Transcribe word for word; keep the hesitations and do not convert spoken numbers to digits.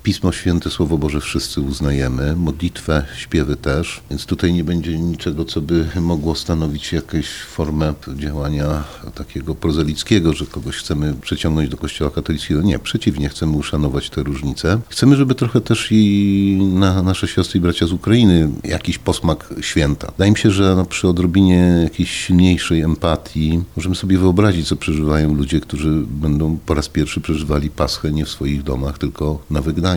Pismo Święte, Słowo Boże wszyscy uznajemy, modlitwę, śpiewy też, więc tutaj nie będzie niczego, co by mogło stanowić jakąś formę działania takiego prozelickiego, że kogoś chcemy przeciągnąć do Kościoła katolickiego. Nie, przeciwnie, chcemy uszanować te różnice. Chcemy, żeby trochę też i na nasze siostry i bracia z Ukrainy jakiś posmak święta. Wydaje mi się, że no, przy odrobinie jakiejś silniejszej empatii możemy sobie wyobrazić, co przeżywają ludzie, którzy będą po raz pierwszy przeżywali Paschę nie w swoich domach, tylko na wygnaniu.